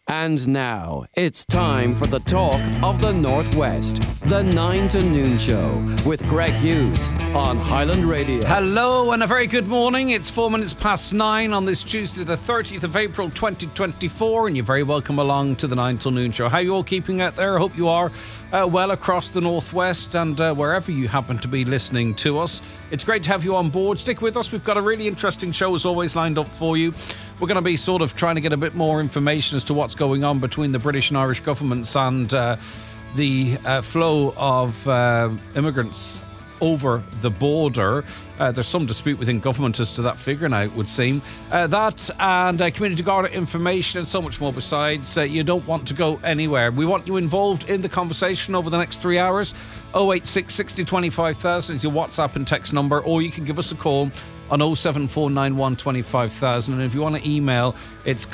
And now, it's time for the talk of the Northwest. The 9 to Noon Show with Greg Hughes on Highland Radio. Hello and a very good morning. It's 4 minutes past 9 on this Tuesday, the 30th of April 2024, and you're very welcome along to the 9 till Noon Show. How are you all keeping out there? I hope you are well across the Northwest and wherever you happen to be listening to us. It's great to have you on board. Stick with us. We've got a really interesting show as always lined up for you. We're going to be sort of trying to get a bit more information as to what's going on between the British and Irish governments and the flow of immigrants over the border. There's some dispute within government as to that figure now, it would seem. That and Community Garda information and so much more besides. You don't want to go anywhere. We want you involved in the conversation over the next 3 hours. 086 60 25,000 is your WhatsApp and text number, or you can give us a call on 07491 25,000. And if you want to email, it's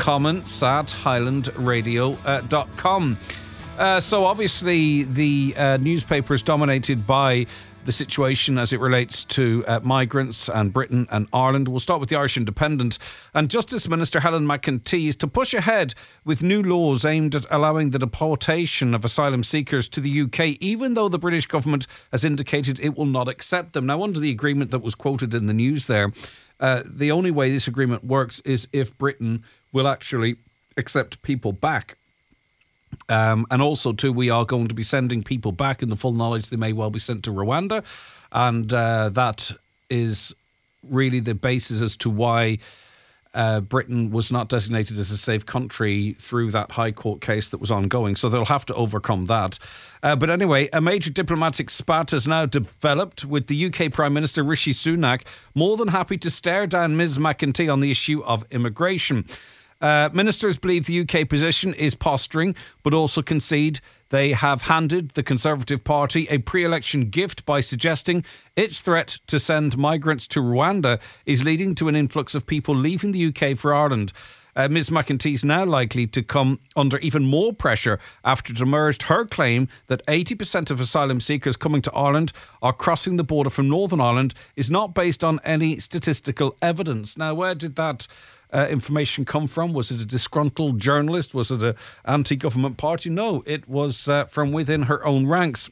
comments@highlandradio.com. So obviously the newspaper is dominated by the situation as it relates to migrants and Britain and Ireland. We'll start with the Irish Independent. And Justice Minister Helen McEntee is to push ahead with new laws aimed at allowing the deportation of asylum seekers to the UK, even though the British government has indicated it will not accept them. Now, under the agreement that was quoted in the news there, the only way this agreement works is if Britain will actually accept people back. And also, too, we are going to be sending people back in the full knowledge they may well be sent to Rwanda. And that is really the basis as to why Britain was not designated as a safe country through that High Court case that was ongoing. So they'll have to overcome that. But anyway, a major diplomatic spat has now developed with the UK Prime Minister Rishi Sunak more than happy to stare down Ms McEntee on the issue of immigration. Ministers believe the UK position is posturing, but also concede they have handed the Conservative Party a pre-election gift by suggesting its threat to send migrants to Rwanda is leading to an influx of people leaving the UK for Ireland. Ms McEntee is now likely to come under even more pressure after it emerged her claim that 80% of asylum seekers coming to Ireland are crossing the border from Northern Ireland is not based on any statistical evidence. Now, where did that information come from? Was it a disgruntled journalist? Was it an anti-government party? No, it was from within her own ranks.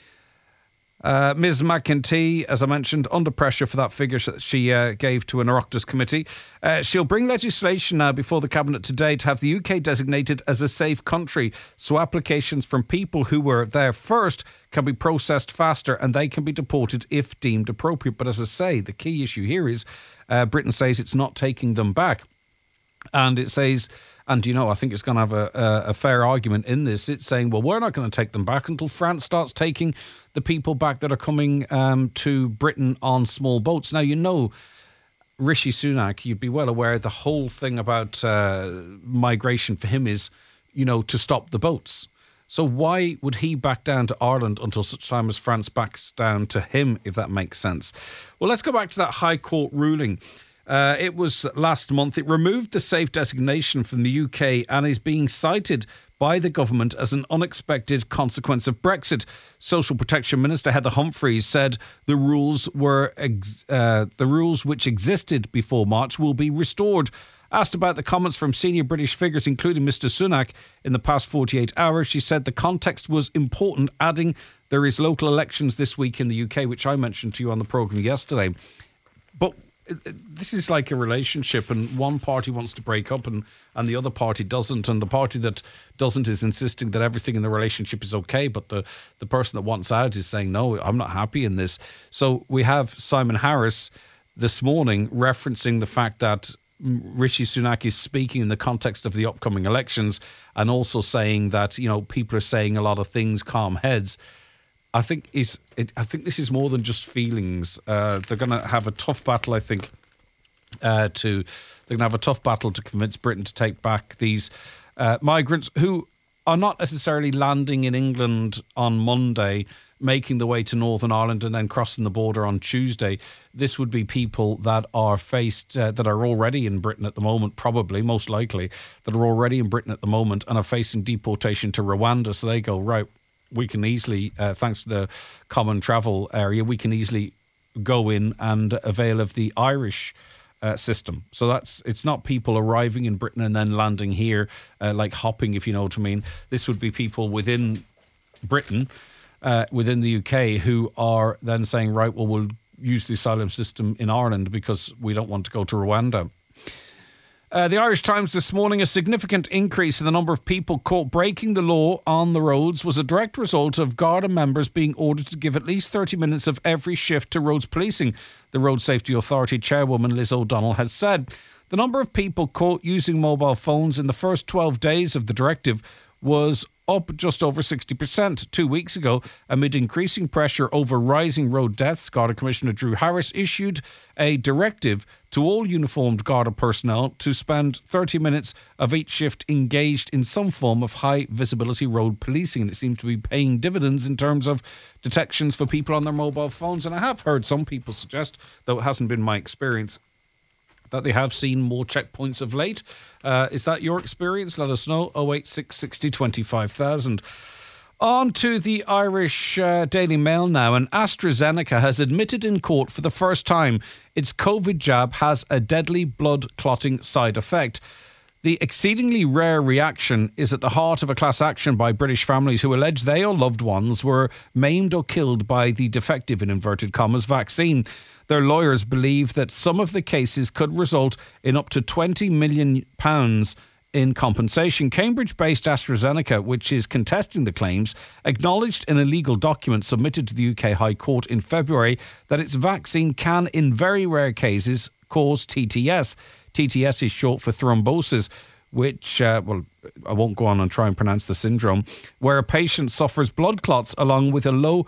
Ms McEntee, as I mentioned, under pressure for that figure that she gave to an Oireachtas committee. She'll bring legislation now before the Cabinet today to have the UK designated as a safe country, so applications from people who were there first can be processed faster and they can be deported if deemed appropriate. But as I say, the key issue here is Britain says it's not taking them back. And it says, and you know, I think it's going to have a fair argument in this. It's saying, well, we're not going to take them back until France starts taking the people back that are coming to Britain on small boats. Now, you know, Rishi Sunak, you'd be well aware the whole thing about migration for him is, you know, to stop the boats. So why would he back down to Ireland until such time as France backs down to him, if that makes sense? Well, let's go back to that High Court ruling. It was last month. It removed the safe designation from the UK and is being cited by the government as an unexpected consequence of Brexit. Social Protection Minister Heather Humphreys said the rules which existed before March will be restored. Asked about the comments from senior British figures, including Mr Sunak, in the past 48 hours, she said the context was important, adding there is local elections this week in the UK, which I mentioned to you on the programme yesterday. But this is like a relationship, and one party wants to break up and the other party doesn't, and the party that doesn't is insisting that everything in the relationship is okay, but the person that wants out is saying, no, I'm not happy in this. So we have Simon Harris this morning referencing the fact that Rishi Sunak is speaking in the context of the upcoming elections and also saying that, you know, people are saying a lot of things, calm heads. I think this is more than just feelings. They're going to have a tough battle, I think, to convince Britain to take back these migrants who are not necessarily landing in England on Monday, making the way to Northern Ireland and then crossing the border on Tuesday. This would be people that are that are already in Britain at the moment, probably, most likely, that are already in Britain at the moment and are facing deportation to Rwanda. So they go, right, we can easily, thanks to the common travel area, we can easily go in and avail of the Irish system. So it's not people arriving in Britain and then landing here, like hopping, if you know what I mean. This would be people within Britain, within the UK, who are then saying, right, well, we'll use the asylum system in Ireland because we don't want to go to Rwanda. The Irish Times this morning: a significant increase in the number of people caught breaking the law on the roads was a direct result of Garda members being ordered to give at least 30 minutes of every shift to roads policing, the Road Safety Authority chairwoman Liz O'Donnell has said. The number of people caught using mobile phones in the first 12 days of the directive was up just over 60% 2 weeks ago. Amid increasing pressure over rising road deaths, Garda Commissioner Drew Harris issued a directive to all uniformed Garda personnel to spend 30 minutes of each shift engaged in some form of high visibility road policing. And it seems to be paying dividends in terms of detections for people on their mobile phones. And I have heard some people suggest, though it hasn't been my experience, that they have seen more checkpoints of late. Is that your experience? Let us know. 086 60 25,000. On to the Irish Daily Mail now. And AstraZeneca has admitted in court for the first time its COVID jab has a deadly blood clotting side effect. The exceedingly rare reaction is at the heart of a class action by British families who allege they or loved ones were maimed or killed by the defective, in inverted commas, vaccine. Their lawyers believe that some of the cases could result in up to £20 million in compensation. Cambridge-based AstraZeneca, which is contesting the claims, acknowledged in a legal document submitted to the UK High Court in February that its vaccine can, in very rare cases, cause TTS. TTS is short for thrombosis, which, I won't go on and try and pronounce the syndrome, where a patient suffers blood clots along with a low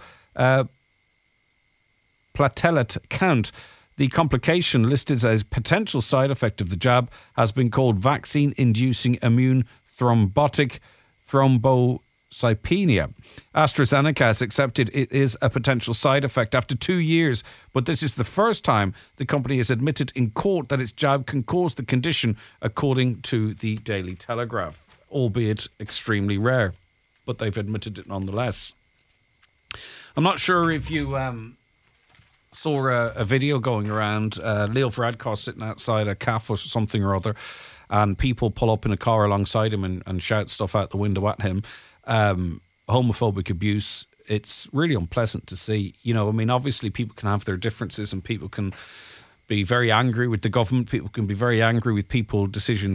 platelet count. The complication listed as a potential side effect of the jab has been called vaccine-inducing immune thrombotic thrombocytopenia. AstraZeneca has accepted it is a potential side effect after 2 years, but this is the first time the company has admitted in court that its jab can cause the condition, according to the Daily Telegraph, albeit extremely rare, but they've admitted it nonetheless. I'm not sure if you saw a video going around, Leo Varadkar sitting outside a cafe or something or other, and people pull up in a car alongside him and shout stuff out the window at him. Homophobic abuse. It's really unpleasant to see. You know, I mean, obviously people can have their differences and people can be very angry with the government. People can be very angry with with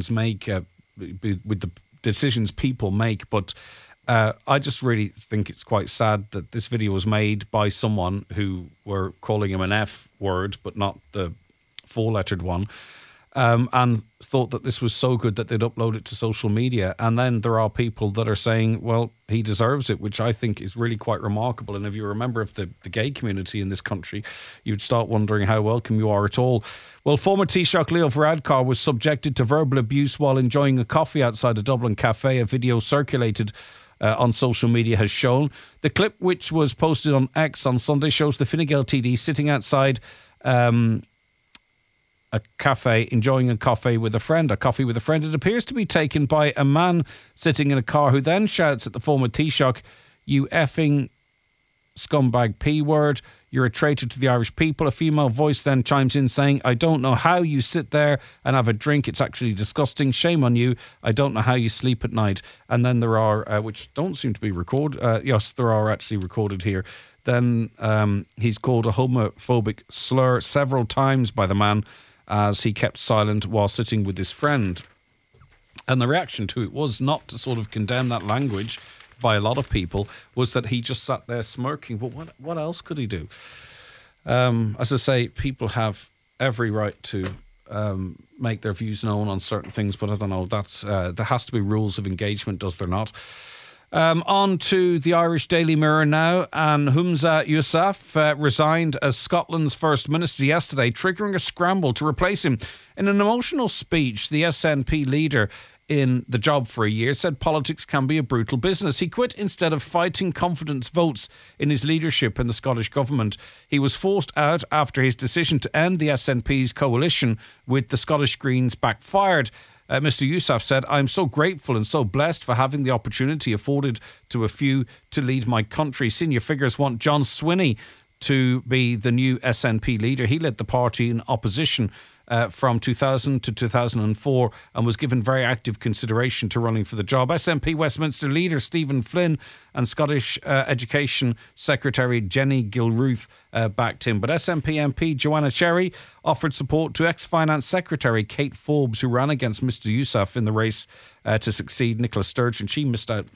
the decisions people make. But I just really think it's quite sad that this video was made by someone who were calling him an F word, but not the four-lettered one, and thought that this was so good that they'd upload it to social media. And then there are people that are saying, well, he deserves it, which I think is really quite remarkable. And if you're a member of the gay community in this country, you'd start wondering how welcome you are at all. Well, former Taoiseach Leo Varadkar was subjected to verbal abuse while enjoying a coffee outside a Dublin cafe. A video circulated on social media has shown. The clip, which was posted on X on Sunday, shows the Fine Gael TD sitting outside a cafe enjoying a coffee with a friend. It appears to be taken by a man sitting in a car who then shouts at the former Taoiseach, "You effing scumbag P word, you're a traitor to the Irish people." A female voice then chimes in saying, "I don't know how you sit there and have a drink. It's actually disgusting. Shame on you. I don't know how you sleep at night." And then there are, which don't seem to be recorded. Yes, there are actually recorded here. Then he's called a homophobic slur several times by the man as he kept silent while sitting with his friend. And the reaction to it was not to sort of condemn that language by a lot of people, was that he just sat there smirking. But what else could he do? As I say, people have every right to make their views known on certain things, but I don't know, that's there has to be rules of engagement, does there not? On to the Irish Daily Mirror now, and Humza Yousaf resigned as Scotland's First Minister yesterday, triggering a scramble to replace him. In an emotional speech, the SNP leader, in the job for a year, said politics can be a brutal business. He quit instead of fighting confidence votes in his leadership in the Scottish Government. He was forced out after his decision to end the SNP's coalition with the Scottish Greens backfired. Mr. Yousaf said, "I'm so grateful and so blessed for having the opportunity afforded to a few to lead my country." Senior figures want John Swinney to be the new SNP leader. He led the party in opposition from 2000 to 2004 and was given very active consideration to running for the job. SNP Westminster leader Stephen Flynn and Scottish Education Secretary Jenny Gilruth backed him. But SNP MP Joanna Cherry offered support to ex-Finance Secretary Kate Forbes, who ran against Mr Yousaf in the race to succeed Nicola Sturgeon. She missed out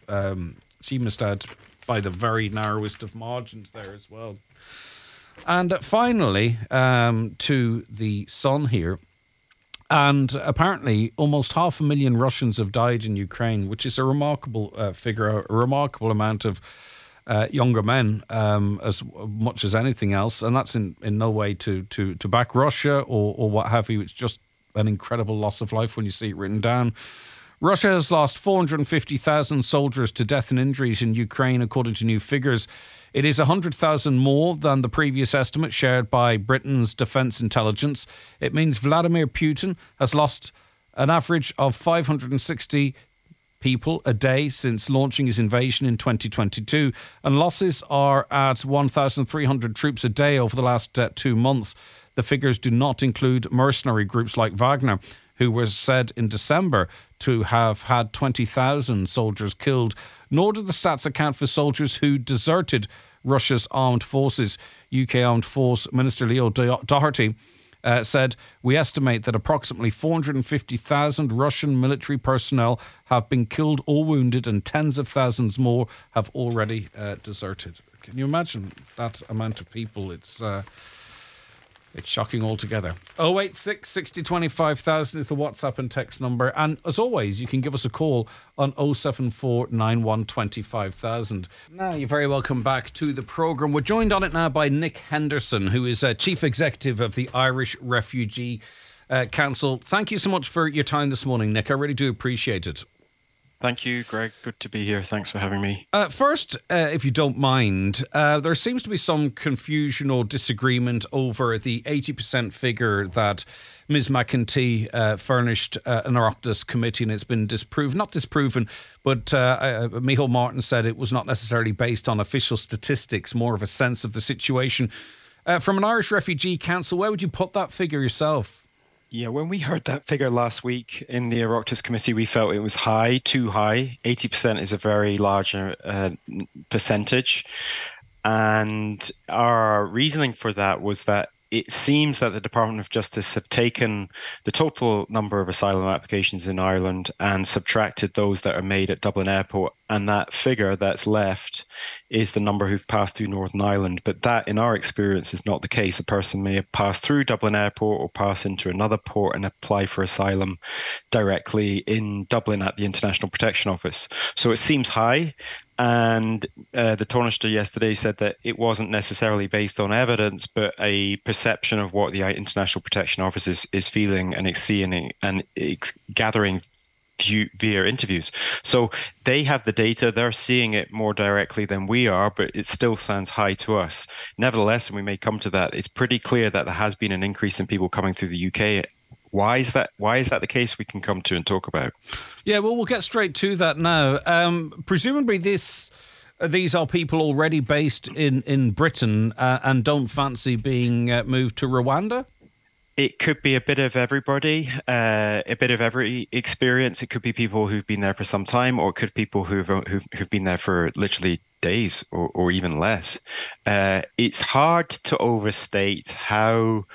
by the very narrowest of margins there as well. And finally, to the Sun here. And apparently almost 500,000 Russians have died in Ukraine, which is a remarkable figure, a remarkable amount of younger men as much as anything else. And that's in no way to back Russia or what have you. It's just an incredible loss of life when you see it written down. Russia has lost 450,000 soldiers to death and injuries in Ukraine, according to new figures. It is 100,000 more than the previous estimate shared by Britain's defence intelligence. It means Vladimir Putin has lost an average of 560 people a day since launching his invasion in 2022, and losses are at 1,300 troops a day over the last 2 months. The figures do not include mercenary groups like Wagner, who was said in December to have had 20,000 soldiers killed, nor do the stats account for soldiers who deserted Russia's armed forces. UK Armed Force Minister Leo Doherty said, "We estimate that approximately 450,000 Russian military personnel have been killed or wounded, and tens of thousands more have already deserted." Can you imagine that amount of people? It's shocking altogether. 086 60 25,000 is the WhatsApp and text number. And as always, you can give us a call on 074 91 25,000. Now, you're very welcome back to the programme. We're joined on it now by Nick Henderson, who is Chief Executive of the Irish Refugee Council. Thank you so much for your time this morning, Nick. I really do appreciate it. Thank you, Greg. Good to be here. Thanks for having me. First, if you don't mind, there seems to be some confusion or disagreement over the 80% figure that Ms McEntee furnished an Oireachtas committee, and it's been disproven. Not disproven, but Micheál Martin said it was not necessarily based on official statistics, more of a sense of the situation. From an Irish Refugee Council, where would you put that figure yourself? Yeah, when we heard that figure last week in the Oireachtas committee, we felt it was high, too high. 80% is a very large percentage. And our reasoning for that was that it seems that the Department of Justice have taken the total number of asylum applications in Ireland and subtracted those that are made at Dublin Airport. And that figure that's left is the number who've passed through Northern Ireland. But that, in our experience, is not the case. A person may have passed through Dublin Airport or pass into another port and apply for asylum directly in Dublin at the International Protection Office. So it seems high. And the Taoiseach yesterday said that it wasn't necessarily based on evidence, but a perception of what the International Protection Office is feeling and seeing and gathering via interviews. So they have the data, they're seeing it more directly than we are, but it still sounds high to us. Nevertheless, and we may come to that, it's pretty clear that there has been an increase in people coming through the UK. Why is that the case? We can come to and talk about. Yeah, well, we'll get straight to that now. Presumably these are people already based in Britain and don't fancy being moved to Rwanda? It could be a bit of everybody, a bit of every experience. It could be people who've been there for some time, or it could be people who've been there for literally days or even less. It's hard to overstate how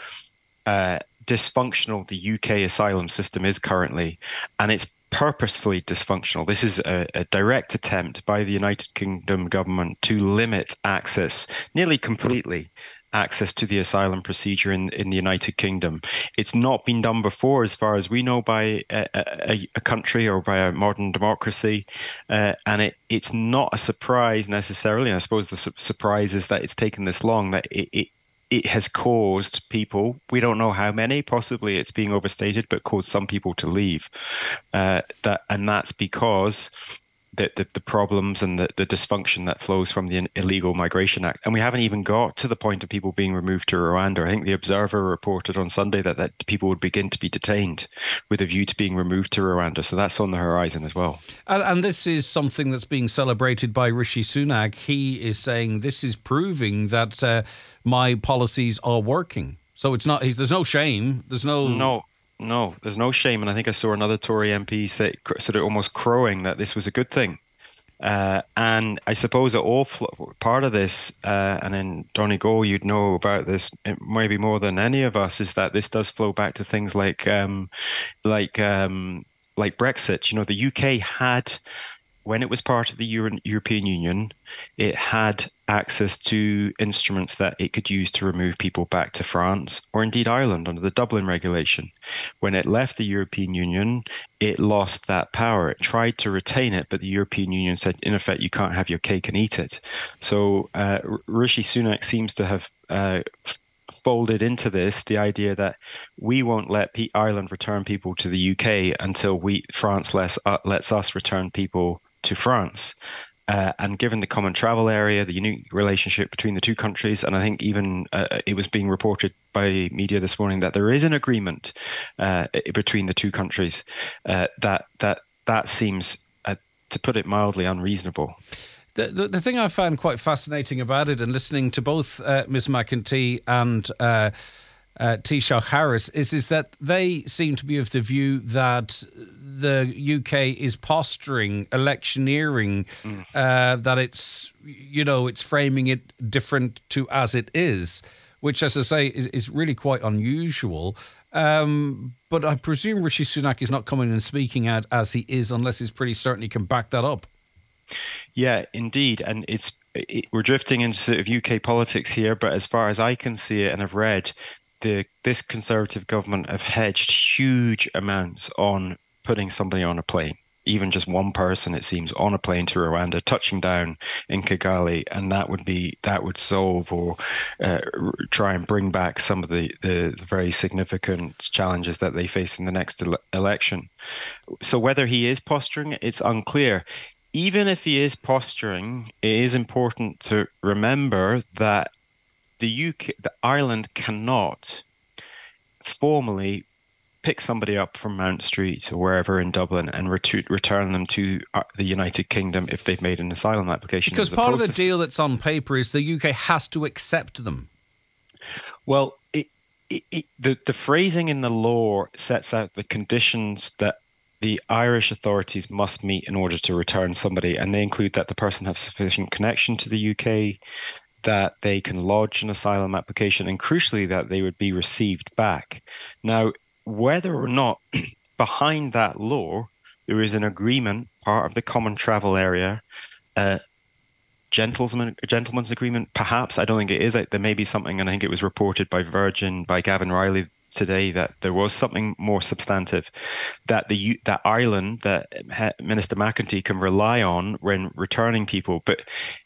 dysfunctional the UK asylum system is currently, and it's purposefully dysfunctional. This is a direct attempt by the United Kingdom government to limit access nearly completely. Access to the asylum procedure in the United Kingdom. It's not been done before, as far as we know, by a country or by a modern democracy. And it's not a surprise necessarily. And I suppose the surprise is that it's taken this long, that it has caused people, we don't know how many, possibly it's being overstated, but caused some people to leave. And that's because the problems and the dysfunction that flows from the Illegal Migration Act. And we haven't even got to the point of people being removed to Rwanda. I think the Observer reported on Sunday that people would begin to be detained with a view to being removed to Rwanda. So that's on the horizon as well. And this is something that's being celebrated by Rishi Sunak. He is saying this is proving that my policies are working. So it's not. There's no shame. There's no. No, there's no shame. And I think I saw another Tory MP say, sort of almost crowing that this was a good thing. And I suppose part of this, and in Donegal, you'd know about this maybe more than any of us, is that this does flow back to things like Brexit. You know, the UK had, when it was part of the European Union, it had access to instruments that it could use to remove people back to France or indeed Ireland under the Dublin regulation. When it left the European Union, it lost that power. It tried to retain it, but the European Union said, in effect, you can't have your cake and eat it. So Rishi Sunak seems to have folded into this the idea that we won't let Ireland return people to the UK until France lets us return people to France. And given the common travel area, the unique relationship between the two countries, and I think even it was being reported by media this morning that there is an agreement between the two countries, that seems, to put it mildly, unreasonable. The thing I found quite fascinating about it, and listening to both Ms. McEntee and Taoiseach Harris, is that they seem to be of the view that the UK is posturing, electioneering, that it's framing it different to as it is, which, as I say, is really quite unusual. But I presume Rishi Sunak is not coming and speaking out as he is unless he's pretty certain he can back that up. Yeah, indeed. And we're drifting into sort of UK politics here, but as far as I can see it and have read, this Conservative government have hedged huge amounts on putting somebody on a plane, even just one person, it seems, on a plane to Rwanda, touching down in Kigali, and that would solve or try and bring back some of the very significant challenges that they face in the next election. So whether he is posturing, it's unclear. Even if he is posturing, it is important to remember that Ireland cannot formally pick somebody up from Mount Street or wherever in Dublin and return them to the United Kingdom if they've made an asylum application. Because part of the deal that's on paper is the UK has to accept them. Well, the phrasing in the law sets out the conditions that the Irish authorities must meet in order to return somebody, and they include that the person has sufficient connection to the UK, that they can lodge an asylum application, and crucially, that they would be received back. Now, whether or not behind that law there is an agreement, part of the common travel area, gentleman's agreement, perhaps, I don't think it is. There may be something, and I think it was reported by Virgin, by Gavin Riley today, that there was something more substantive that that Ireland, that Minister McEntee can rely on when returning people. But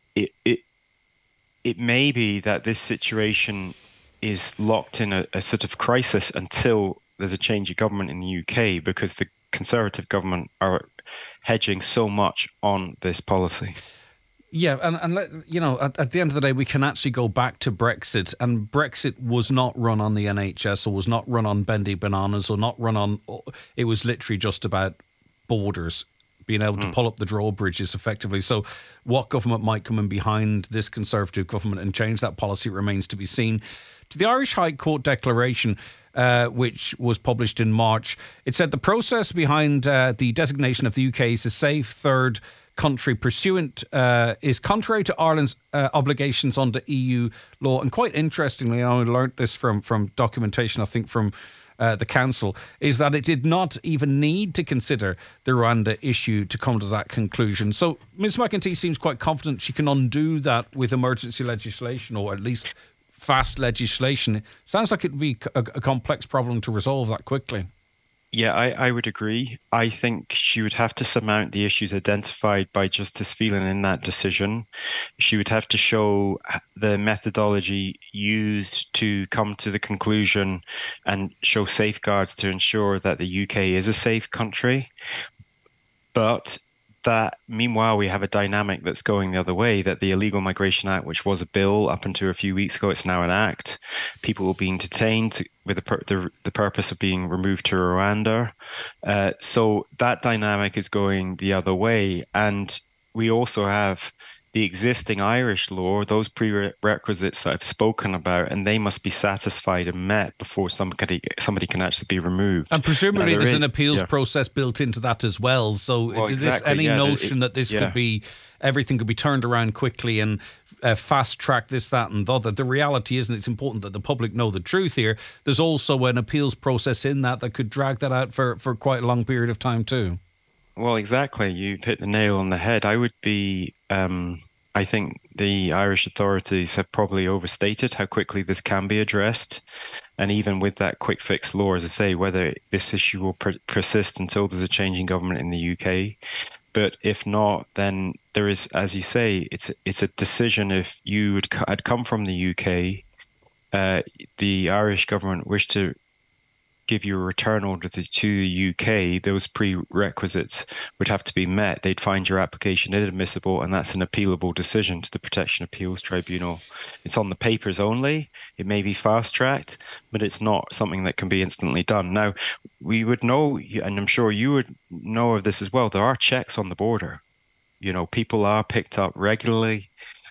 it may be that this situation is locked in a sort of crisis until there's a change of government in the UK, because the Conservative government are hedging so much on this policy. Yeah, and at the end of the day, we can actually go back to Brexit, and Brexit was not run on the NHS, or was not run on bendy bananas, or not run on. It was literally just about borders, being able to pull up the drawbridges effectively. So, what government might come in behind this Conservative government and change that policy remains to be seen. To the Irish High Court declaration, which was published in March, it said the process behind the designation of the UK as a safe third country pursuant is contrary to Ireland's obligations under EU law. And quite interestingly, I learned this from documentation, I think, from the council, is that it did not even need to consider the Rwanda issue to come to that conclusion. So Ms McEntee seems quite confident she can undo that with emergency legislation, or at least fast legislation. It sounds like it would be a complex problem to resolve that quickly. Yeah, I would agree. I think she would have to surmount the issues identified by Justice Phelan in that decision. She would have to show the methodology used to come to the conclusion and show safeguards to ensure that the UK is a safe country. But that meanwhile, we have a dynamic that's going the other way, that the Illegal Migration Act, which was a bill up until a few weeks ago, it's now an act. People are being detained with the purpose of being removed to Rwanda. So that dynamic is going the other way. And we also have the existing Irish law, those prerequisites that I've spoken about, and they must be satisfied and met before somebody can actually be removed. And presumably there's an appeals process built into that as well. So any notion that this could be, everything could be turned around quickly and fast track this, that and the other. The reality isn't. It's important that the public know the truth here. There's also an appeals process in that could drag that out for quite a long period of time too. Well, exactly. You've hit the nail on the head. I think the Irish authorities have probably overstated how quickly this can be addressed. And even with that quick fix law, as I say, whether this issue will persist until there's a change in government in the UK. But if not, then there is, as you say, it's a decision. If you had come from the UK, the Irish government wished to give you a return order to the UK, those prerequisites would have to be met. They'd find your application inadmissible, and that's an appealable decision to the Protection Appeals Tribunal. It's on the papers only. It may be fast-tracked, but it's not something that can be instantly done. Now, we would know, and I'm sure you would know of this as well, there are checks on the border. People are picked up regularly.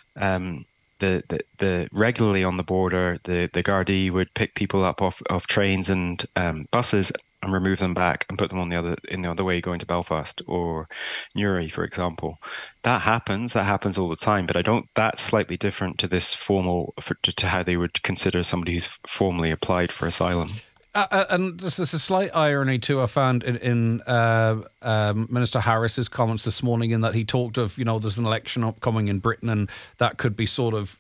The regularly on the border, the Gardaí would pick people up off trains and buses and remove them back and put them in the other way going to Belfast or Newry, for example. That happens all the time, but that's slightly different to this to how they would consider somebody who's formally applied for asylum. And there's a slight irony too, I found in Minister Harris's comments this morning, in that he talked of, there's an election upcoming in Britain, and that could be sort of,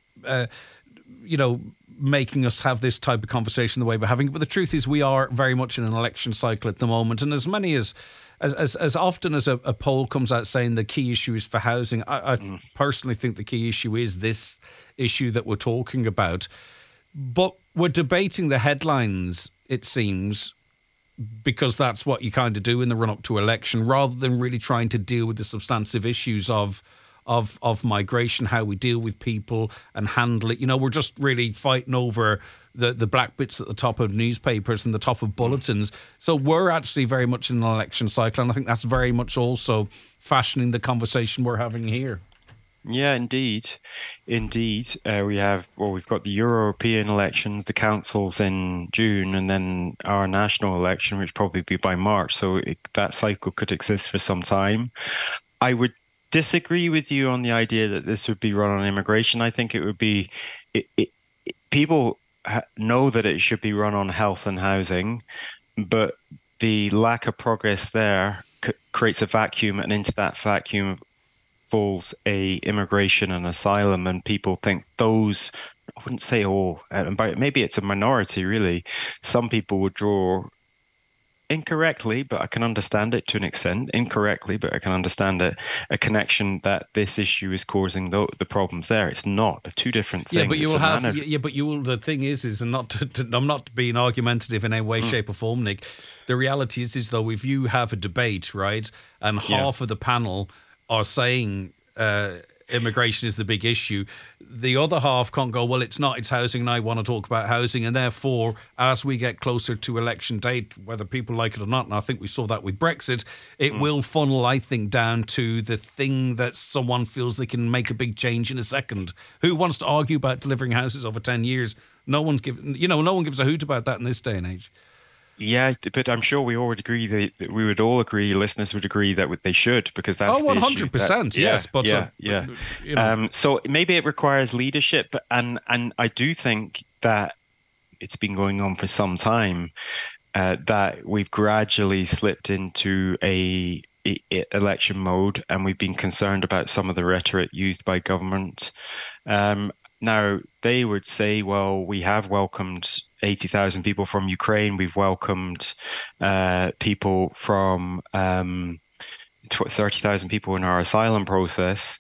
making us have this type of conversation the way we're having. But the truth is, we are very much in an election cycle at the moment, and as often as a poll comes out saying the key issue is for housing, I personally think the key issue is this issue that we're talking about. But we're debating the headlines, it seems, because that's what you kind of do in the run-up to election, rather than really trying to deal with the substantive issues of migration, how we deal with people and handle it. We're just really fighting over the black bits at the top of newspapers and the top of bulletins. So we're actually very much in an election cycle, and I think that's very much also fashioning the conversation we're having here. Yeah, indeed. We've got the European elections, the councils in June, and then our national election, which probably be by March. So that cycle could exist for some time. I would disagree with you on the idea that this would be run on immigration. I think it would be, people know that it should be run on health and housing, but the lack of progress there creates a vacuum, and into that vacuum falls immigration and asylum, and people think those, I wouldn't say all, but maybe it's a minority really. Some people would draw incorrectly, but I can understand it to an extent, a connection that this issue is causing the problems there. It's not. They're two different things. The thing is, and I'm not being argumentative in any way, shape or form, Nick. The reality is though, if you have a debate, right, and half of the panel are saying immigration is the big issue, the other half can't go, well, it's not, it's housing, and I want to talk about housing. And therefore, as we get closer to election date, whether people like it or not, and I think we saw that with Brexit, it will funnel, I think, down to the thing that someone feels they can make a big change in a second. Who wants to argue about delivering houses over 10 years? No one gives a hoot about that in this day and age. Yeah, but I'm sure we all would agree that we would all agree, listeners would agree that they should, because that's 100%, yes. But so maybe it requires leadership, and I do think that it's been going on for some time, that we've gradually slipped into a election mode, and we've been concerned about some of the rhetoric used by government. Now, they would say, well, we have welcomed 80,000 people from Ukraine. We've welcomed people from 30,000 people in our asylum process.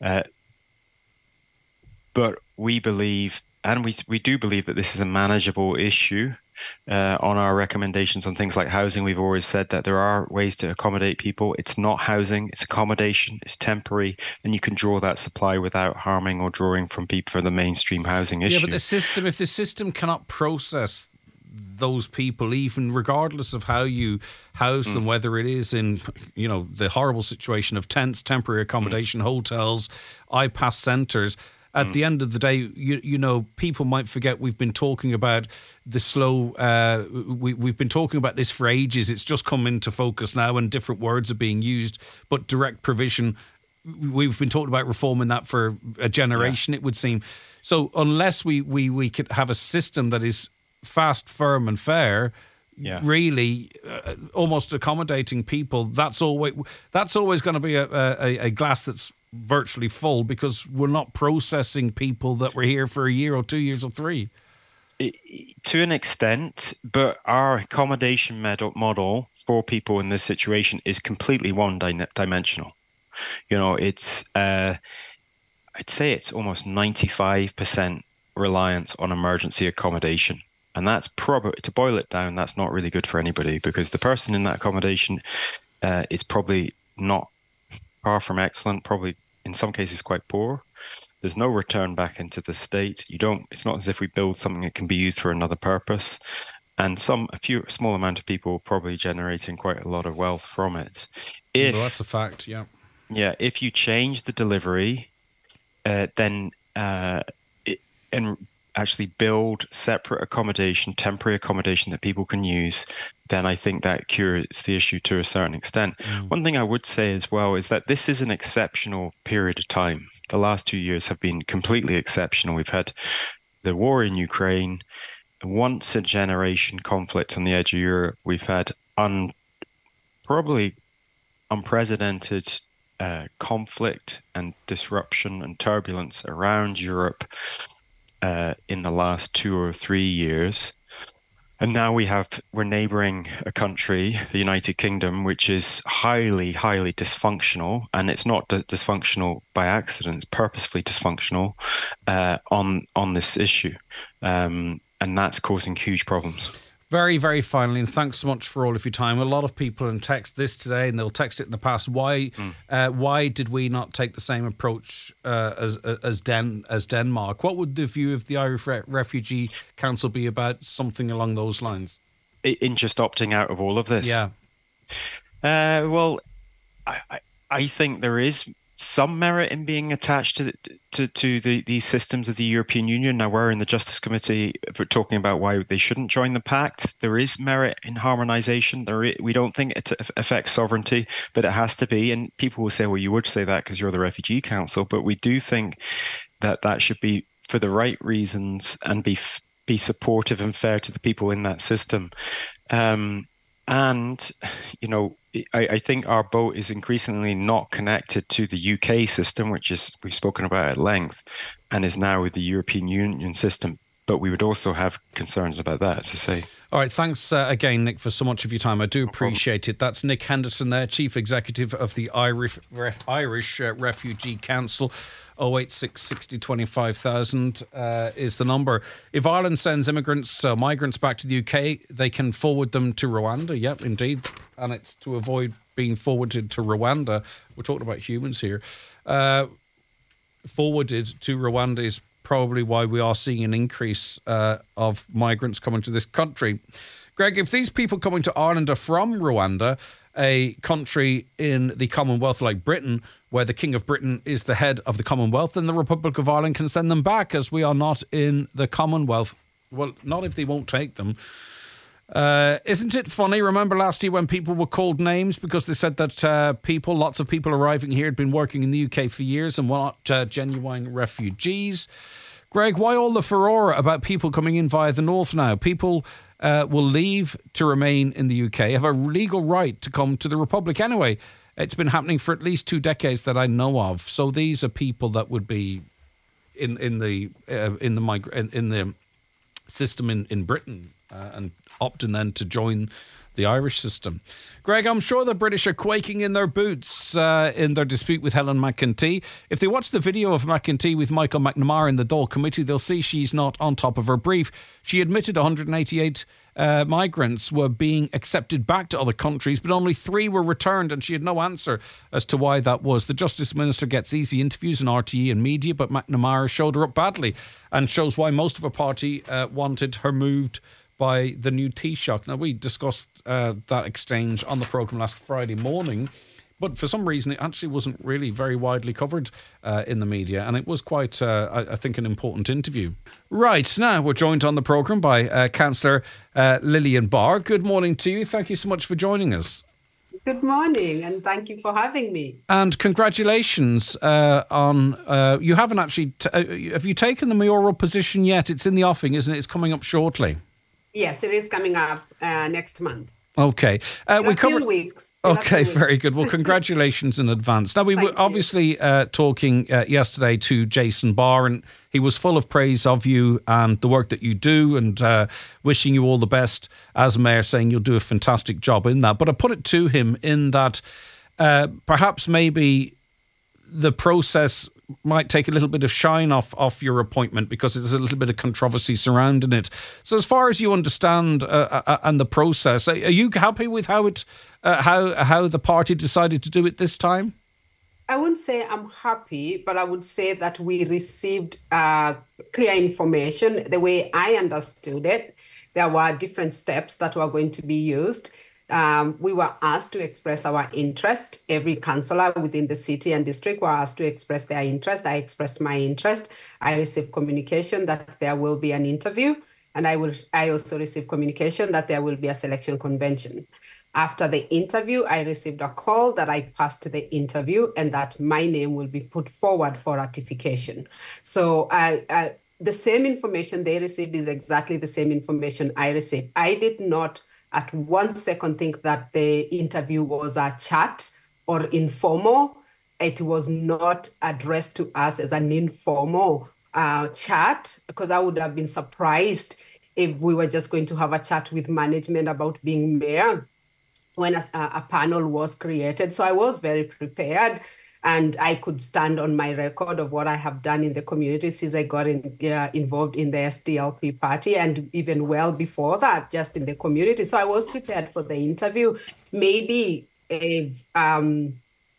But we believe, and we do believe, that this is a manageable issue. On our recommendations on things like housing, we've always said that there are ways to accommodate people. It's not housing, it's accommodation, it's temporary, and you can draw that supply without harming or drawing from people for the mainstream housing issue. Yeah, but if the system cannot process those people, even regardless of how you house them, whether it is in, the horrible situation of tents, temporary accommodation, hotels, iPass centres. At the end of the day, people might forget we've been talking about the slow. We've been talking about this for ages. It's just come into focus now, and different words are being used. But direct provision, we've been talking about reforming that for a generation. It would seem. So unless we could have a system that is fast, firm, and fair, really almost accommodating people, that's always going to be a glass that's virtually full, because we're not processing people that were here for a year or 2 years or 3. To an extent, but our accommodation model for people in this situation is completely one-dimensional. It's I'd say it's almost 95% reliance on emergency accommodation. And that's probably, to boil it down, that's not really good for anybody, because the person in that accommodation is probably not far from excellent, probably in some cases quite poor. There's no return back into the state. It's not as if we build something that can be used for another purpose. And a small amount of people probably generating quite a lot of wealth from it. Well, that's a fact, yeah. Yeah, if you change the delivery, then and actually build separate accommodation, temporary accommodation that people can use, then I think that cures the issue to a certain extent. One thing I would say as well is that this is an exceptional period of time. The last 2 years have been completely exceptional. We've had the war in Ukraine, once a generation conflict on the edge of Europe. We've had probably unprecedented conflict and disruption and turbulence around Europe in the last 2 or 3 years. And now we're neighboring a country, the United Kingdom, which is highly, highly dysfunctional. And it's not dysfunctional by accident, it's purposefully dysfunctional on this issue. And that's causing huge problems. Very, very finally, and thanks so much for all of your time. A lot of people in text this today, and they'll text it in the past. Why did we not take the same approach as Denmark? What would the view of the Irish Refugee Council be about something along those lines? In just opting out of all of this? Yeah. Well, I think there is some merit in being attached to these systems of the European Union. Now, we're in the Justice Committee for talking about why they shouldn't join the pact. There is merit in harmonisation. We don't think it affects sovereignty, but it has to be. And people will say, well, you would say that because you're the Refugee Council. But we do think that should be for the right reasons and be supportive and fair to the people in that system. And, I think our boat is increasingly not connected to the UK system, which we've spoken about at length, and is now with the European Union system. But we would also have concerns about that, as I say. All right, thanks again, Nick, for so much of your time. I do appreciate it. That's Nick Henderson there, Chief Executive of the Irish Refugee Council. 086 60 25,000 is the number. If Ireland sends migrants back to the UK, they can forward them to Rwanda. Yep, indeed. And it's to avoid being forwarded to Rwanda. We're talking about humans here. Forwarded to Rwanda is probably why we are seeing an increase of migrants coming to this country. Greg, if these people coming to Ireland are from Rwanda, a country in the Commonwealth like Britain, where the King of Britain is the head of the Commonwealth, then the Republic of Ireland can send them back, as we are not in the Commonwealth. Well, not if they won't take them. Isn't it funny? Remember last year when people were called names because they said that lots of people arriving here had been working in the UK for years and were not genuine refugees? Greg, why all the furore about people coming in via the north now? People will leave to remain in the UK, have a legal right to come to the Republic anyway. It's been happening for at least 2 decades that I know of. So these are people that would be in the system in Britain and opting then to join the Irish system. Greg, I'm sure the British are quaking in their boots in their dispute with Helen McEntee. If they watch the video of McEntee with Michael McNamara in the Dáil committee, they'll see she's not on top of her brief. She admitted 188 migrants were being accepted back to other countries, but only 3 were returned, and she had no answer as to why that was. The Justice Minister gets easy interviews in RTE and media, but McNamara showed her up badly and shows why most of her party wanted her moved by the new Taoiseach. Now, we discussed that exchange on the programme last Friday morning, but for some reason it actually wasn't really very widely covered in the media, and it was quite, I think, an important interview. Right, now we're joined on the programme by Councillor Lillian Barr. Good morning to you. Thank you so much for joining us. Good morning, and thank you for having me. And congratulations on, you haven't actually, have you taken the mayoral position yet? It's in the offing, isn't it? It's coming up shortly. Yes, it is coming up next month. Okay. We covered 2 weeks. Okay, very good. Well, congratulations in advance. Now, we were obviously talking yesterday to Jason Barr, and he was full of praise of you and the work that you do, and wishing you all the best as mayor, saying you'll do a fantastic job in that. But I put it to him in that perhaps maybe the process might take a little bit of shine off your appointment because there's a little bit of controversy surrounding it. So as far as you understand and the process, are you happy with how the party decided to do it this time? I wouldn't say I'm happy, but I would say that we received clear information. The way I understood it, there were different steps that were going to be used. We were asked to express our interest. Every councillor within the city and district were asked to express their interest. I expressed my interest. I received communication that there will be an interview, and I also received communication that there will be a selection convention. After the interview, I received a call that I passed the interview and that my name will be put forward for ratification. So the same information they received is exactly the same information I received. I did not at 1 second think that the interview was a chat or informal. It was not addressed to us as an informal chat, because I would have been surprised if we were just going to have a chat with management about being mayor when a panel was created. So I was very prepared, and I could stand on my record of what I have done in the community since I got involved in the SDLP party, and even well before that, just in the community. So I was prepared for the interview. Maybe if I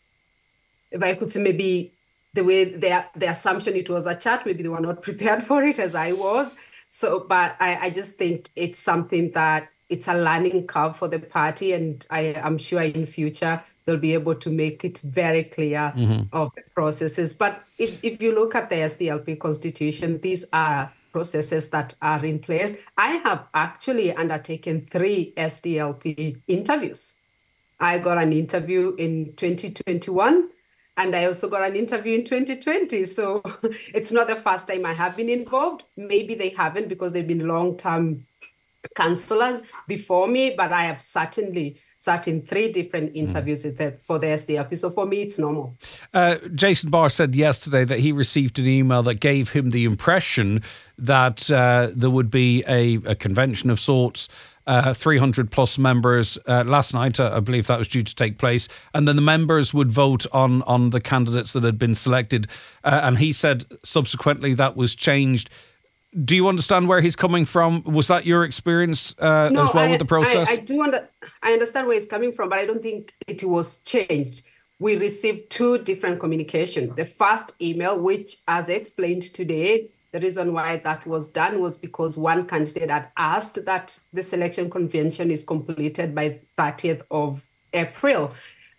could say, maybe the way the assumption it was a chat, maybe they were not prepared for it as I was. So, but I just think it's something that it's a learning curve for the party, and I'm sure in future they'll be able to make it very clear of the processes. But if you look at the SDLP constitution, these are processes that are in place. I have actually undertaken 3 SDLP interviews. I got an interview in 2021, and I also got an interview in 2020. So it's not the first time I have been involved. Maybe they haven't because they've been long-term councillors before me, but I have certainly sat in 3 different interviews for the SDLP. So for me, it's normal. Jason Barr said yesterday that he received an email that gave him the impression that there would be a convention of sorts, 300 plus members. Last night, I believe that was due to take place. And then the members would vote on the candidates that had been selected. And he said subsequently that was changed. Do you understand where he's coming from? Was that your experience as well with the process? I understand where he's coming from, but I don't think it was changed. We received 2 different communications. The first email, which, as explained today, the reason why that was done was because one candidate had asked that the selection convention is completed by 30th of April.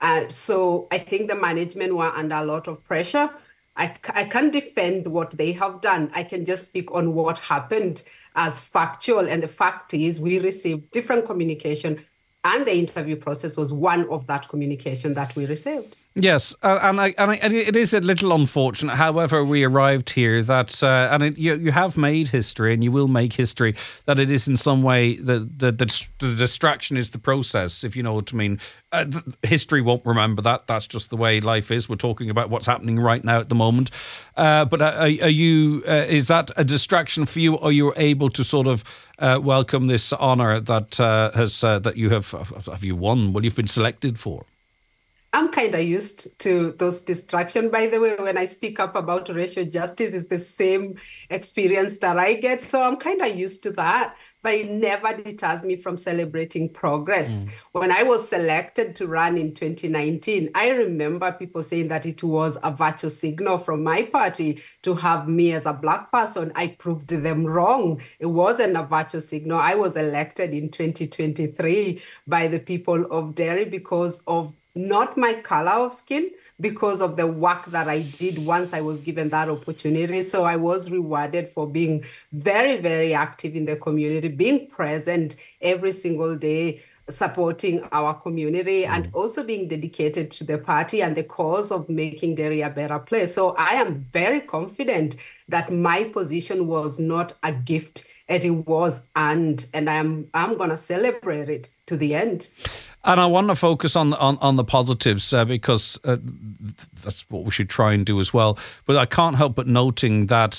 So I think the management were under a lot of pressure. I can't defend what they have done. I can just speak on what happened as factual. And the fact is we received different communication, and the interview process was one of that communication that we received. Yes, and it is a little unfortunate. However, we arrived here that, you have made history, and you will make history. That it is in some way the distraction is the process, if you know what I mean. History won't remember that. That's just the way life is. We're talking about what's happening right now at the moment. But are you? Is that a distraction for you? Or you're able to sort of welcome this honour that that you have you won? Well, you've been selected for. I'm kind of used to those distractions. By the way, when I speak up about racial justice, it's the same experience that I get. So I'm kind of used to that, but it never deters me from celebrating progress. When I was selected to run in 2019, I remember people saying that it was a virtue signal from my party to have me as a Black person. I proved them wrong. It wasn't a virtue signal. I was elected in 2023 by the people of Derry because of not my color of skin, because of the work that I did once I was given that opportunity. So I was rewarded for being very, very active in the community, being present every single day, supporting our community, and also being dedicated to the party and the cause of making Derry a better place. So I am very confident that my position was not a gift, and it was earned, and I'm going to celebrate it to the end. And I want to focus on the positives because that's what we should try and do as well. But I can't help but noting that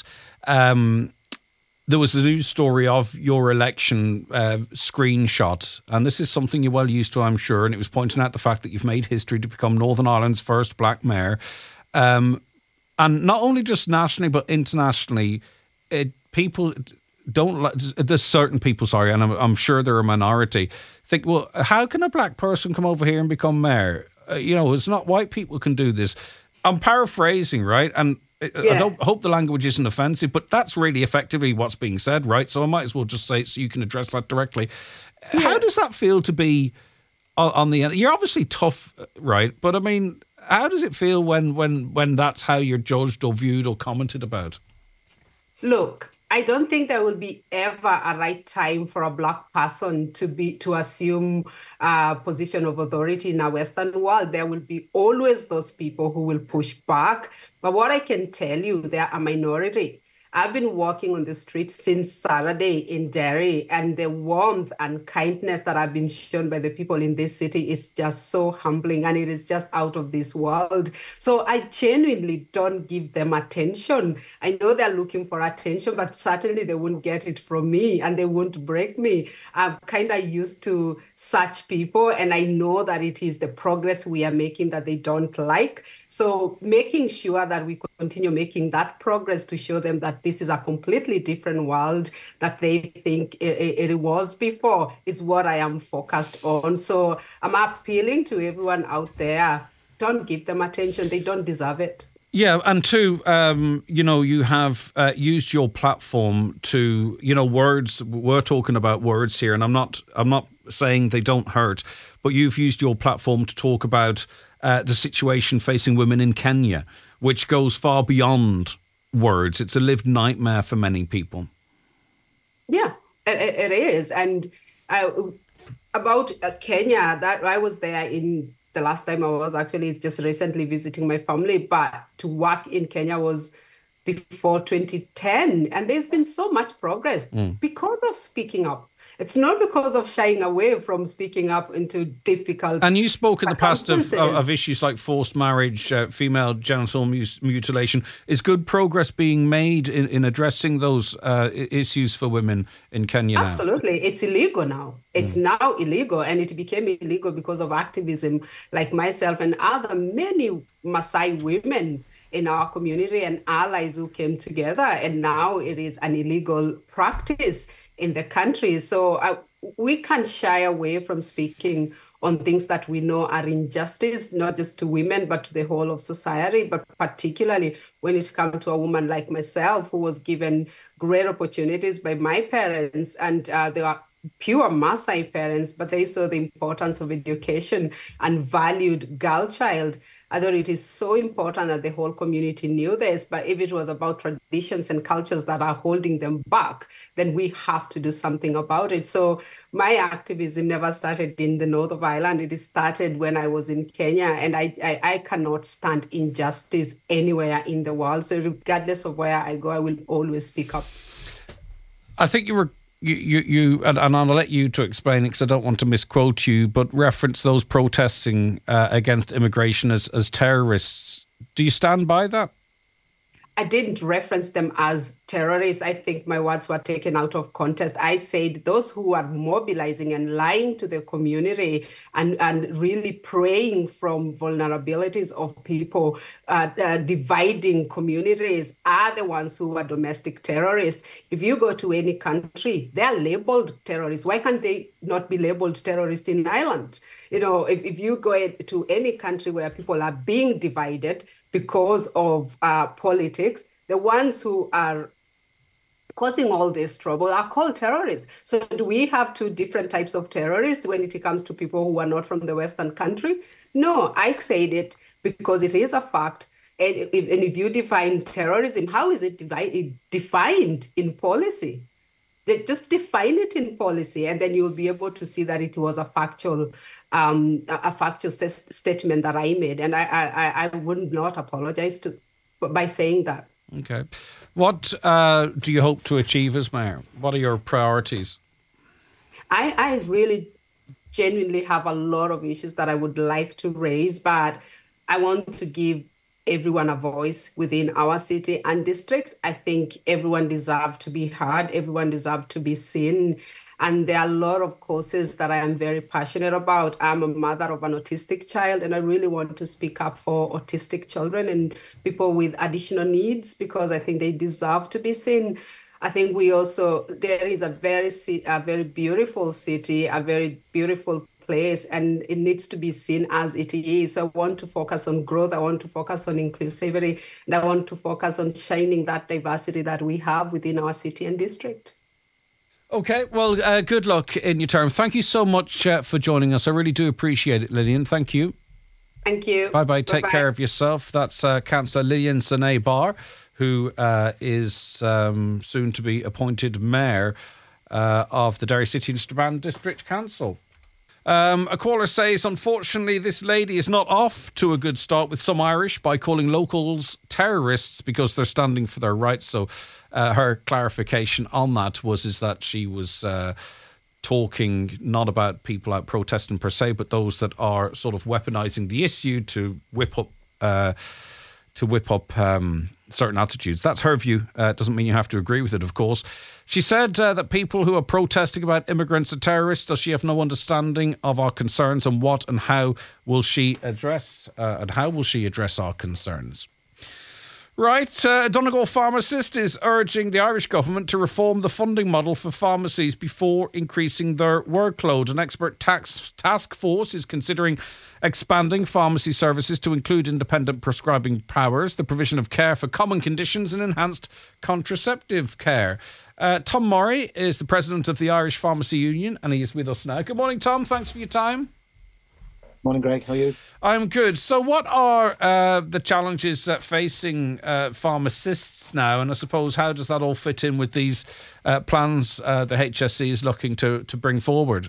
there was a news story of your election screenshot, and this is something you're well used to, I'm sure, and it was pointing out the fact that you've made history to become Northern Ireland's first Black mayor. And not only just nationally, but internationally, people don't like, there's certain people, sorry, and I'm sure they're a minority, think, well, how can a Black person come over here and become mayor? It's not white people can do this. I'm paraphrasing, right? And I don't hope the language isn't offensive, but that's really effectively what's being said, right? So I might as well just say it so you can address that directly. Yeah. How does that feel to be on the end? You're obviously tough, right? But I mean, how does it feel when that's how you're judged or viewed or commented about? Look, I don't think there will be ever a right time for a Black person to assume a position of authority in a Western world. There will be always those people who will push back. But what I can tell you, they're a minority. I've been walking on the streets since Saturday in Derry, and the warmth and kindness that I've been shown by the people in this city is just so humbling, and it is just out of this world. So I genuinely don't give them attention. I know they're looking for attention, but certainly they won't get it from me, and they won't break me. I'm kind of used to such people, and I know that it is the progress we are making that they don't like. So making sure that we continue making that progress to show them that this is a completely different world that they think it was before is what I am focused on. So I'm appealing to everyone out there. Don't give them attention. They don't deserve it. Yeah, and two, you have used your platform to, words. We're talking about words here, and I'm not saying they don't hurt, but you've used your platform to talk about the situation facing women in Kenya, which goes far beyond words. It's a lived nightmare for many people. Yeah, it is. And about Kenya, that I was there in the last time I was actually, it's just recently visiting my family, but to work in Kenya was before 2010. And there's been so much progress because of speaking up. It's not because of shying away from speaking up into difficult. And you spoke in the past of issues like forced marriage, female genital mutilation. Is good progress being made in addressing those issues for women in Kenya now? Absolutely. It's illegal now. It's now illegal, and it became illegal because of activism like myself and many Maasai women in our community and allies who came together, and now it is an illegal practice in the country. So we can't shy away from speaking on things that we know are injustice, not just to women, but to the whole of society, but particularly when it comes to a woman like myself, who was given great opportunities by my parents, and they are pure Maasai parents, but they saw the importance of education and valued girl child. I thought it is so important that the whole community knew this, but if it was about traditions and cultures that are holding them back, then we have to do something about it. So my activism never started in the north of Ireland. It started when I was in Kenya, and I cannot stand injustice anywhere in the world. So regardless of where I go, I will always speak up. I think you and I'll let you to explain it because I don't want to misquote you, but reference those protesting against immigration as terrorists. Do you stand by that? I didn't reference them as terrorists. I think my words were taken out of context. I said those who are mobilizing and lying to the community and really preying from vulnerabilities of people, dividing communities, are the ones who are domestic terrorists. If you go to any country, they are labeled terrorists. Why can't they not be labeled terrorists in Ireland? If you go to any country where people are being divided because of politics, the ones who are causing all this trouble are called terrorists. So do we have two different types of terrorists when it comes to people who are not from the Western country? No, I said it because it is a fact. And if you define terrorism, how is it defined in policy? They just define it in policy, and then you'll be able to see that it was a factual statement that I made, and I would not apologize by saying that. Okay. What do you hope to achieve as mayor? What are your priorities? I really genuinely have a lot of issues that I would like to raise, but I want to give everyone a voice within our city and district. I think everyone deserves to be heard. Everyone deserves to be seen. And there are a lot of causes that I am very passionate about. I'm a mother of an autistic child, and I really want to speak up for autistic children and people with additional needs because I think they deserve to be seen. I think there is a very beautiful city, a very beautiful place, and it needs to be seen as it is. So I want to focus on growth. I want to focus on inclusivity, and I want to focus on shining that diversity that we have within our city and district. Okay, well, good luck in your term. Thank you so much for joining us. I really do appreciate it, Lillian. Thank you. Thank you. Bye-bye. Take care of yourself. That's Councillor Lillian Sine Barr, who is soon to be appointed Mayor of the Derry City and Strabane District Council. A caller says, unfortunately, this lady is not off to a good start with some Irish by calling locals terrorists because they're standing for their rights. So her clarification on that is that she was talking not about people out protesting per se, but those that are sort of weaponising the issue to whip up certain attitudes. That's her view. Doesn't mean you have to agree with it, of course. She said that people who are protesting about immigrants are terrorists. Does she have no understanding of our concerns, and what and how will she address our concerns? Right, Donegal pharmacist is urging the Irish government to reform the funding model for pharmacies before increasing their workload. An expert task force is considering expanding pharmacy services to include independent prescribing powers, the provision of care for common conditions and enhanced contraceptive care. Tom Murray is the president of the Irish Pharmacy Union, and he is with us now. Good morning, Tom. Thanks for your time. Morning, Greg. How are you? I'm good. So what are the challenges facing pharmacists now? And I suppose, how does that all fit in with these plans the HSE is looking to bring forward?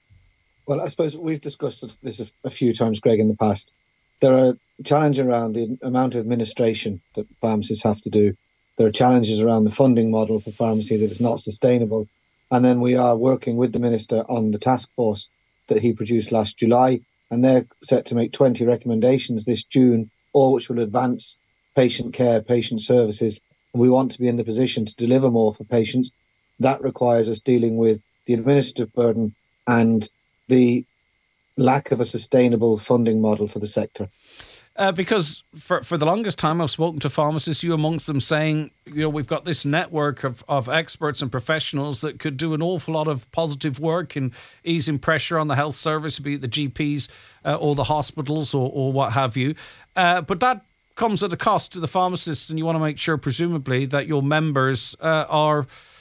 Well, I suppose we've discussed this a few times, Greg, in the past. There are challenges around the amount of administration that pharmacists have to do. There are challenges around the funding model for pharmacy that is not sustainable. And then we are working with the Minister on the task force that he produced last July. And they're set to make 20 recommendations this June, all which will advance patient care, patient services. And we want to be in the position to deliver more for patients. That requires us dealing with the administrative burden and the lack of a sustainable funding model for the sector. Because for the longest time I've spoken to pharmacists, you amongst them, saying, we've got this network of experts and professionals that could do an awful lot of positive work in easing pressure on the health service, be it the GPs or the hospitals or what have you. But that comes at a cost to the pharmacists, and you want to make sure, presumably, that your members are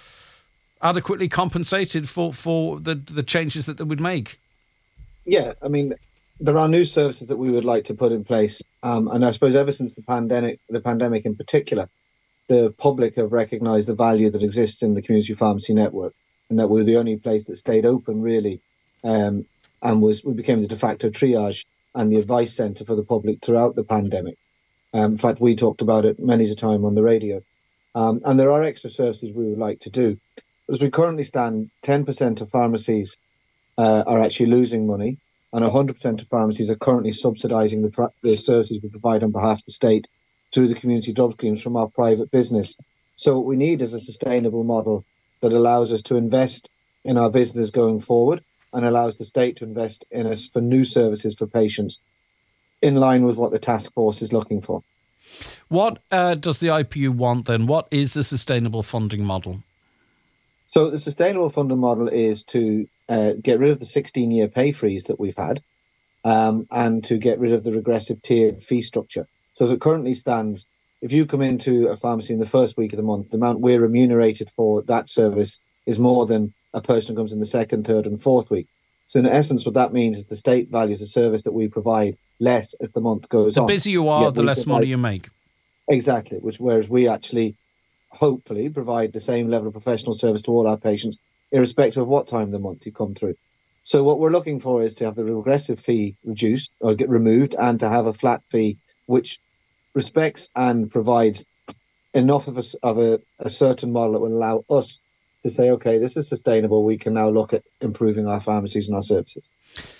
adequately compensated for the changes that they would make. Yeah, I mean, there are new services that we would like to put in place. And I suppose ever since the pandemic in particular, the public have recognised the value that exists in the community pharmacy network, and that we're the only place that stayed open, really, and we became the de facto triage and the advice centre for the public throughout the pandemic. In fact, we talked about it many a time on the radio. And there are extra services we would like to do. As we currently stand, 10% of pharmacies are actually losing money, and 100% of pharmacies are currently subsidising the services we provide on behalf of the state through the community drug schemes from our private business. So what we need is a sustainable model that allows us to invest in our business going forward and allows the state to invest in us for new services for patients in line with what the task force is looking for. What does the IPU want then? What is the sustainable funding model? So the sustainable funding model is to get rid of the 16-year pay freeze that we've had and to get rid of the regressive tiered fee structure. So as it currently stands, if you come into a pharmacy in the first week of the month, the amount we're remunerated for that service is more than a person who comes in the second, third and fourth week. So in essence, what that means is the state values the service that we provide less as the month goes on. The busier you are, the less money you make. Exactly, whereas we actually hopefully provide the same level of professional service to all our patients, irrespective of what time of the month you come through. So what we're looking for is to have the regressive fee reduced or get removed and to have a flat fee which respects and provides enough of a certain model that will allow us to say, okay, this is sustainable. We can now look at improving our pharmacies and our services.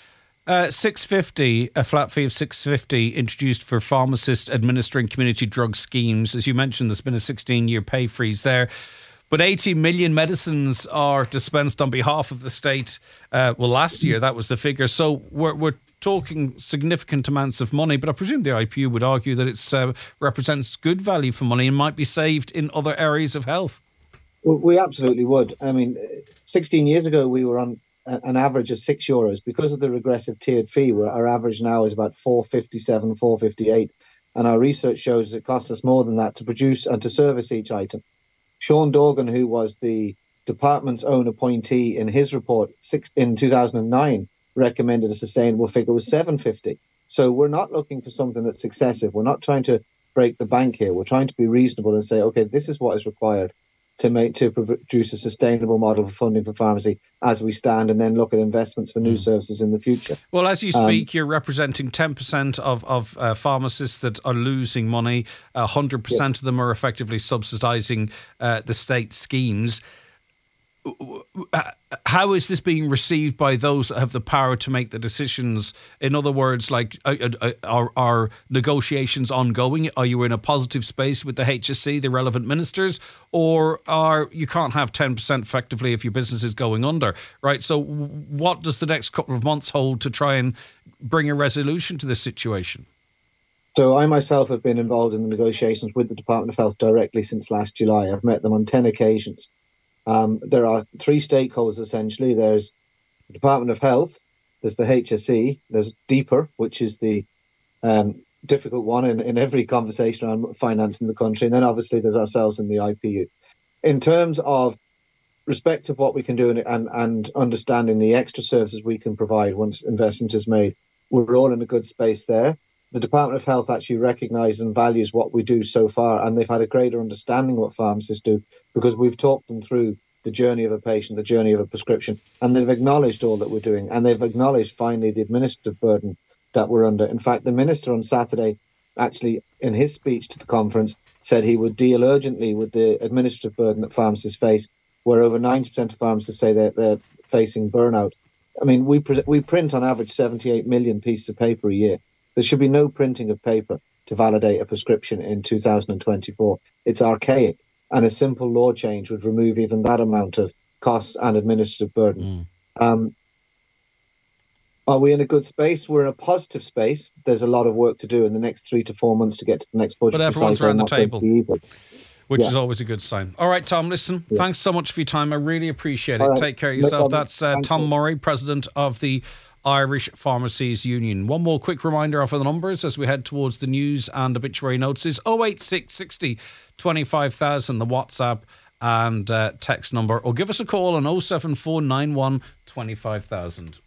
$6.50, a flat fee of $6.50 introduced for pharmacists administering community drug schemes. As you mentioned, there's been a 16-year pay freeze there. But 80 million medicines are dispensed on behalf of the state. Last year, that was the figure. So we're talking significant amounts of money. But I presume the IPU would argue that it represents good value for money and might be saved in other areas of health. Well, we absolutely would. I mean, 16 years ago, we were on an average of €6. Because of the regressive tiered fee, our average now is about $4.57, $4.58. And our research shows it costs us more than that to produce and to service each item. Sean Dorgan, who was the department's own appointee in his report in 2009, recommended a sustainable figure was $7.50. So we're not looking for something that's excessive. We're not trying to break the bank here. We're trying to be reasonable and say, okay, this is what is required to produce a sustainable model for funding for pharmacy as we stand, and then look at investments for new services in the future. Well, as you speak, you're representing 10% of pharmacists that are losing money. 100% of them are effectively subsidising the state schemes. How is this being received by those that have the power to make the decisions? In other words, like, are negotiations ongoing? Are you in a positive space with the HSE, the relevant ministers, or you can't have 10% effectively if your business is going under, right? So what does the next couple of months hold to try and bring a resolution to this situation? So I myself have been involved in the negotiations with the Department of Health directly since last July. I've met them on 10 occasions. There are three stakeholders, essentially. There's the Department of Health, there's the HSE, there's DEPR, which is the difficult one in every conversation around finance in the country, and then obviously there's ourselves in the IPU. In terms of respect of what we can do and understanding the extra services we can provide once investment is made, we're all in a good space there. The Department of Health actually recognises and values what we do so far, and they've had a greater understanding of what pharmacists do because we've talked them through the journey of a patient, the journey of a prescription, and they've acknowledged all that we're doing, and they've acknowledged finally the administrative burden that we're under. In fact, the Minister on Saturday, actually in his speech to the conference, said he would deal urgently with the administrative burden that pharmacists face, where over 90% of pharmacists say they're facing burnout. I mean, we print on average 78 million pieces of paper a year. There should be no printing of paper to validate a prescription in 2024. It's archaic, and a simple law change would remove even that amount of costs and administrative burden. Are we in a good space? We're in a positive space. There's a lot of work to do in the next 3 to 4 months to get to the next budget. But everyone's around the table, which is always a good sign. All right, Tom, listen, thanks so much for your time. I really appreciate it. Right. Take care of yourself. That's Tom Murray, President of the Irish Pharmacies Union. One more quick reminder of the numbers as we head towards the news and obituary notices. 08660 25,000, the WhatsApp and text number, or give us a call on 07491 25,000.